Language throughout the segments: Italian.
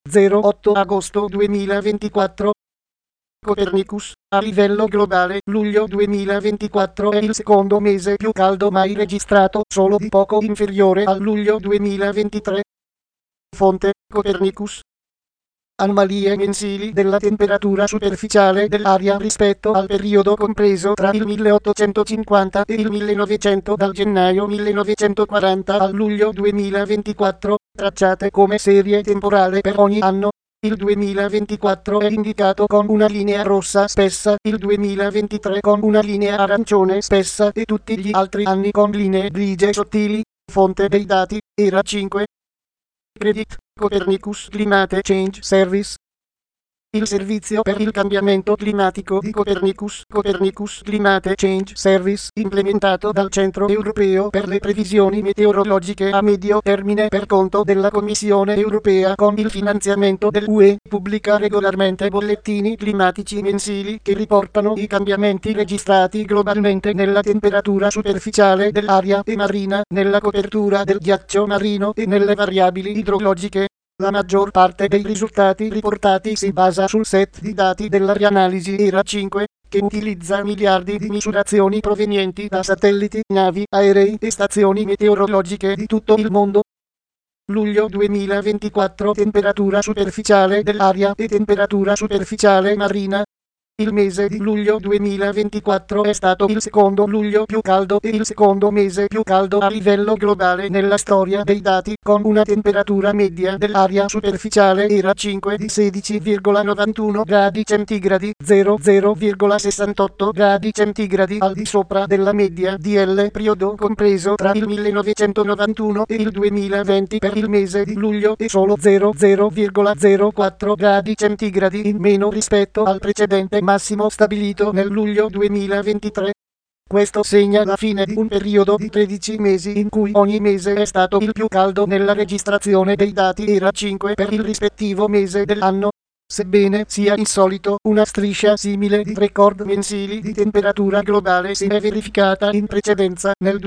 08 agosto 2024. Copernicus, a livello globale, luglio 2024 è il secondo mese più caldo mai registrato, solo di poco inferiore al luglio 2023. Fonte: Copernicus. Anomalie mensili della temperatura superficiale dell'aria rispetto al periodo compreso tra il 1850 e il 1900, dal gennaio 1940 al luglio 2024, tracciate come serie temporale per ogni anno. Il 2024 è indicato con una linea rossa spessa, il 2023 con una linea arancione spessa e tutti gli altri anni con linee grigie sottili. Fonte dei dati: ERA 5. Credit: Copernicus Climate Change Service. Il servizio per il cambiamento climatico di Copernicus, Copernicus Climate Change Service, implementato dal Centro Europeo per le previsioni meteorologiche a medio termine per conto della Commissione Europea con il finanziamento dell'UE, pubblica regolarmente bollettini climatici mensili che riportano i cambiamenti registrati globalmente nella temperatura superficiale dell'aria e marina, nella copertura del ghiaccio marino e nelle variabili idrologiche. La maggior parte dei risultati riportati si basa sul set di dati della rianalisi ERA 5, che utilizza miliardi di misurazioni provenienti da satelliti, navi, aerei e stazioni meteorologiche di tutto il mondo. Luglio 2024: temperatura superficiale dell'aria e temperatura superficiale marina. Il mese di luglio 2024 è stato il secondo luglio più caldo e il secondo mese più caldo a livello globale nella storia dei dati, con una temperatura media dell'aria superficiale ERA 5 di 16,91 gradi centigradi, 00,68 gradi centigradi al di sopra della media DL periodo compreso tra il 1991 e il 2020 per il mese di luglio e solo 00,04 gradi centigradi in meno rispetto al precedente massimo stabilito nel luglio 2023. Questo segna la fine di un periodo di 13 mesi in cui ogni mese è stato il più caldo nella registrazione dei dati ERA 5 per il rispettivo mese dell'anno. Sebbene sia insolito, una striscia simile di record mensili di temperatura globale si è verificata in precedenza nel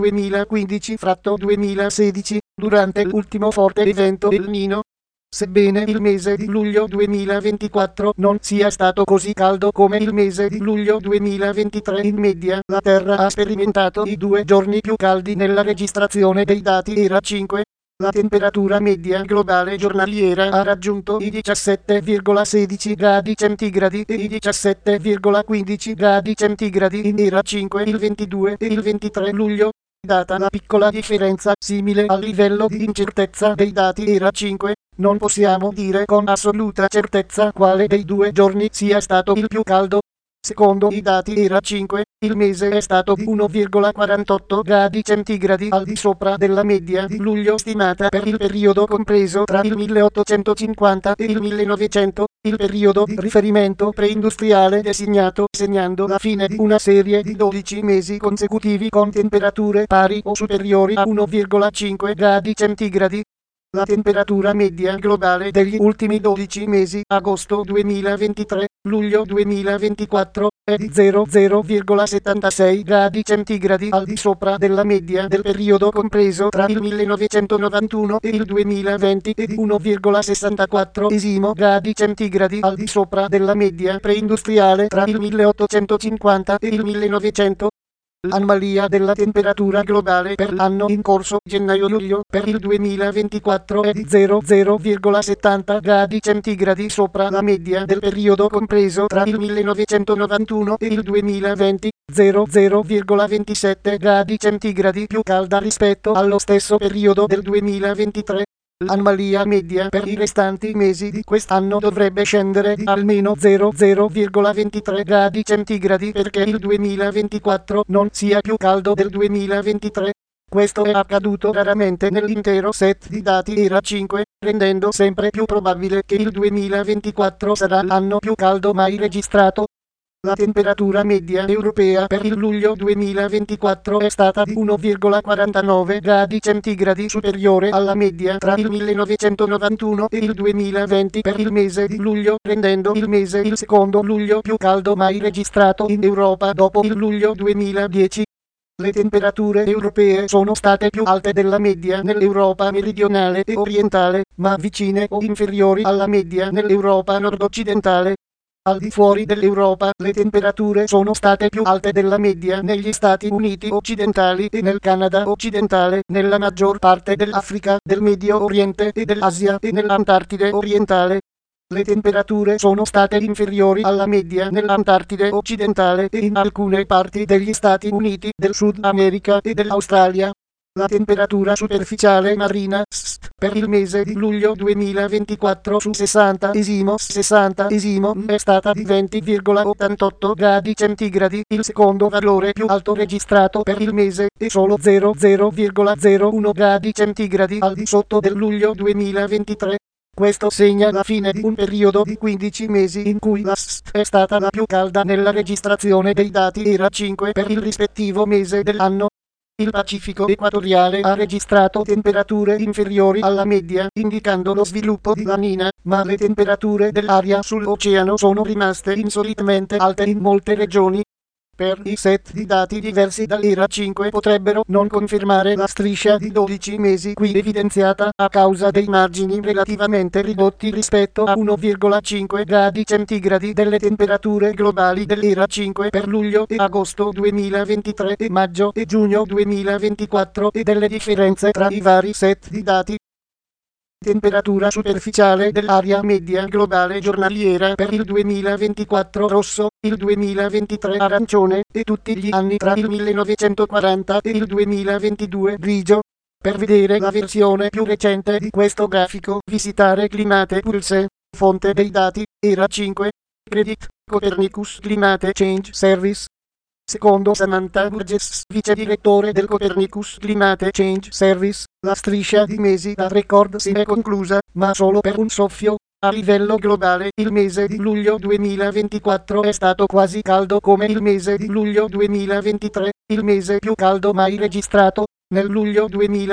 2015-2016, durante l'ultimo forte evento El Niño. Sebbene il mese di luglio 2024 non sia stato così caldo come il mese di luglio 2023, in media la Terra ha sperimentato i 2 giorni più caldi nella registrazione dei dati ERA 5. La temperatura media globale giornaliera ha raggiunto i 17,16 gradi centigradi e i 17,15 gradi centigradi in ERA 5 il 22 e il 23 luglio. Data la piccola differenza simile al livello di incertezza dei dati ERA 5, non possiamo dire con assoluta certezza quale dei 2 giorni sia stato il più caldo. Secondo i dati ERA 5, il mese è stato di 1,48 gradi centigradi al di sopra della media di luglio stimata per il periodo compreso tra il 1850 e il 1900, il periodo di riferimento preindustriale designato, segnando la fine di una serie di 12 mesi consecutivi con temperature pari o superiori a 1,5 gradi centigradi. La temperatura media globale degli ultimi 12 mesi, agosto 2023, luglio 2024, è di 00,76 gradi centigradi al di sopra della media del periodo compreso tra il 1991 e il 2020 e di 1,64 gradi centigradi al di sopra della media preindustriale tra il 1850 e il 1900. L'anomalia della temperatura globale per l'anno in corso, gennaio-luglio, per il 2024 è di 0,70 gradi centigradi sopra la media del periodo compreso tra il 1991 e il 2020, 0,27 gradi centigradi più calda rispetto allo stesso periodo del 2023. L'anomalia media per i restanti mesi di quest'anno dovrebbe scendere di almeno 0,23 gradi centigradi perché il 2024 non sia più caldo del 2023. Questo è accaduto raramente nell'intero set di dati ERA 5, rendendo sempre più probabile che il 2024 sarà l'anno più caldo mai registrato. La temperatura media europea per il luglio 2024 è stata di 1,49 gradi centigradi superiore alla media tra il 1991 e il 2020 per il mese di luglio, rendendo il mese il secondo luglio più caldo mai registrato in Europa dopo il luglio 2010. Le temperature europee sono state più alte della media nell'Europa meridionale e orientale, ma vicine o inferiori alla media nell'Europa nord-occidentale. Al di fuori dell'Europa, le temperature sono state più alte della media negli Stati Uniti occidentali e nel Canada occidentale, nella maggior parte dell'Africa, del Medio Oriente e dell'Asia e nell'Antartide orientale. Le temperature sono state inferiori alla media nell'Antartide occidentale e in alcune parti degli Stati Uniti, del Sud America e dell'Australia. La temperatura superficiale marina per il mese di luglio 2024 su 60esimo è stata di 20,88 gradi centigradi, il secondo valore più alto registrato per il mese, e solo 00,01 gradi centigradi al di sotto del luglio 2023. Questo segna la fine di un periodo di 15 mesi in cui la è stata la più calda nella registrazione dei dati ERA 5 per il rispettivo mese dell'anno. Il Pacifico equatoriale ha registrato temperature inferiori alla media, indicando lo sviluppo di La Nina, ma le temperature dell'aria sull'oceano sono rimaste insolitamente alte in molte regioni. Per i set di dati diversi dall'ERA 5 potrebbero non confermare la striscia di 12 mesi qui evidenziata a causa dei margini relativamente ridotti rispetto a 1,5 gradi centigradi delle temperature globali dell'ERA 5 per luglio e agosto 2023 e maggio e giugno 2024 e delle differenze tra i vari set di dati. Temperatura superficiale dell'aria media globale giornaliera per il 2024 rosso, il 2023 arancione e tutti gli anni tra il 1940 e il 2022 grigio. Per vedere la versione più recente di questo grafico, visitare Climate Pulse, fonte dei dati, ERA 5, Credit, Copernicus Climate Change Service. Secondo Samantha Burgess, vice direttore del Copernicus Climate Change Service, la striscia di mesi da record si è conclusa, ma solo per un soffio. A livello globale, il mese di luglio 2024 è stato quasi caldo come il mese di luglio 2023, il mese più caldo mai registrato. Nel luglio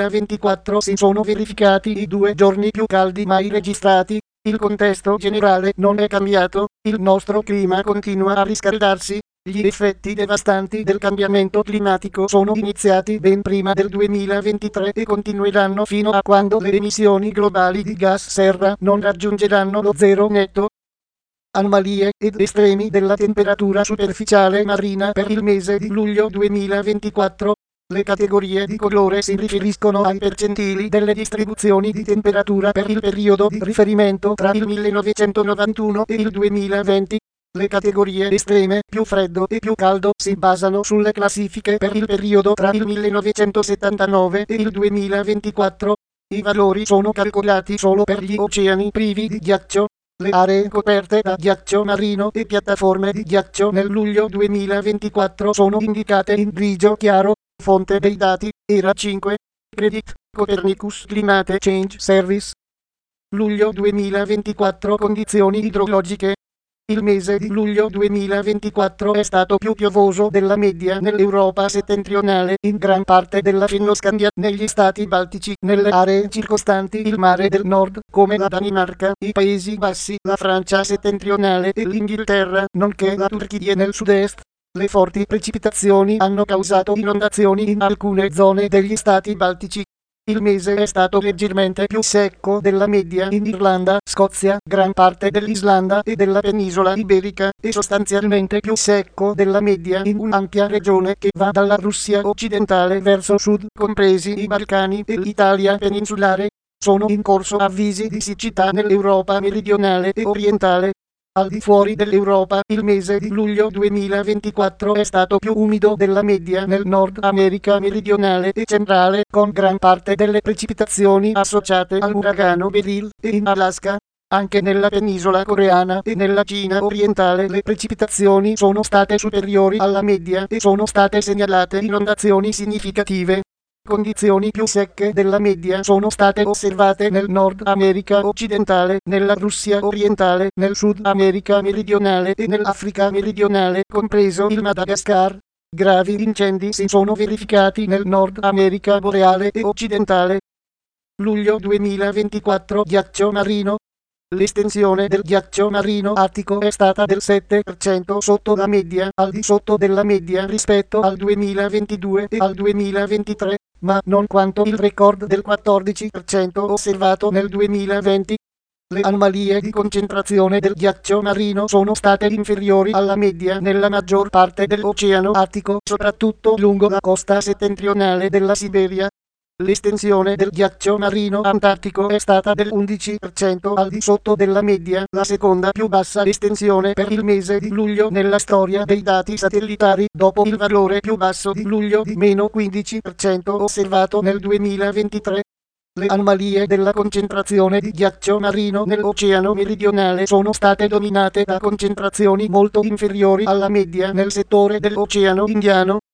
2024 si sono verificati i 2 giorni più caldi mai registrati. Il contesto generale non è cambiato, il nostro clima continua a riscaldarsi. Gli effetti devastanti del cambiamento climatico sono iniziati ben prima del 2023 e continueranno fino a quando le emissioni globali di gas serra non raggiungeranno lo zero netto. Anomalie ed estremi della temperatura superficiale marina per il mese di luglio 2024. Le categorie di colore si riferiscono ai percentili delle distribuzioni di temperatura per il periodo di riferimento tra il 1991 e il 2020. Le categorie estreme, più freddo e più caldo, si basano sulle classifiche per il periodo tra il 1979 e il 2024. I valori sono calcolati solo per gli oceani privi di ghiaccio. Le aree coperte da ghiaccio marino e piattaforme di ghiaccio nel luglio 2024 sono indicate in grigio chiaro. Fonte dei dati, ERA 5, Credit, Copernicus Climate Change Service. Luglio 2024 condizioni idrologiche. Il mese di luglio 2024 è stato più piovoso della media nell'Europa settentrionale, in gran parte della Finlandia, negli stati baltici, nelle aree circostanti il mare del nord, come la Danimarca, i Paesi Bassi, la Francia settentrionale e l'Inghilterra, nonché la Turchia nel sud-est. Le forti precipitazioni hanno causato inondazioni in alcune zone degli stati baltici. Il mese è stato leggermente più secco della media in Irlanda, Scozia, gran parte dell'Islanda e della penisola iberica, e sostanzialmente più secco della media in un'ampia regione che va dalla Russia occidentale verso sud, compresi i Balcani e l'Italia peninsulare. Sono in corso avvisi di siccità nell'Europa meridionale e orientale. Al di fuori dell'Europa, il mese di luglio 2024 è stato più umido della media nel Nord America meridionale e centrale, con gran parte delle precipitazioni associate all'uragano Beryl, e in Alaska. Anche nella penisola coreana e nella Cina orientale le precipitazioni sono state superiori alla media e sono state segnalate inondazioni significative. Condizioni più secche della media sono state osservate nel Nord America occidentale, nella Russia orientale, nel Sud America meridionale e nell'Africa meridionale, compreso il Madagascar. Gravi incendi si sono verificati nel Nord America boreale e occidentale. Luglio 2024 ghiaccio marino. L'estensione del ghiaccio marino artico è stata del 7% sotto la media, al di sotto della media rispetto al 2022 e al 2023, ma non quanto il record del 14% osservato nel 2020. Le anomalie di concentrazione del ghiaccio marino sono state inferiori alla media nella maggior parte dell'Oceano Artico, soprattutto lungo la costa settentrionale della Siberia. L'estensione del ghiaccio marino antartico è stata del 11% al di sotto della media, la seconda più bassa estensione per il mese di luglio nella storia dei dati satellitari, dopo il valore più basso di luglio di meno 15% osservato nel 2023. Le anomalie della concentrazione di ghiaccio marino nell'Oceano Meridionale sono state dominate da concentrazioni molto inferiori alla media nel settore dell'Oceano Indiano,